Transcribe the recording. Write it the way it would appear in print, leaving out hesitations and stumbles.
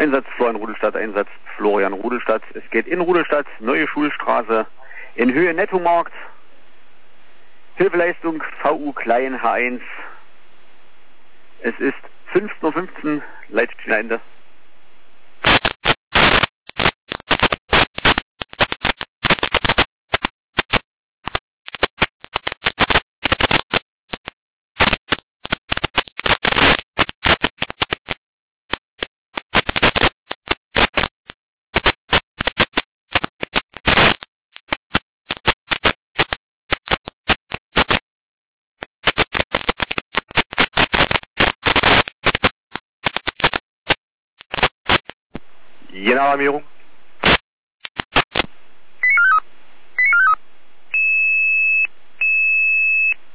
Einsatz Florian Rudelstadt, Einsatz Florian Rudelstadt. Es geht in Rudelstadt, Neue Schulstraße, in Höhe Nettomarkt. Hilfeleistung VU Klein H1. Es ist 15:15 Uhr, Leitstelle. Je nach Alarmierung.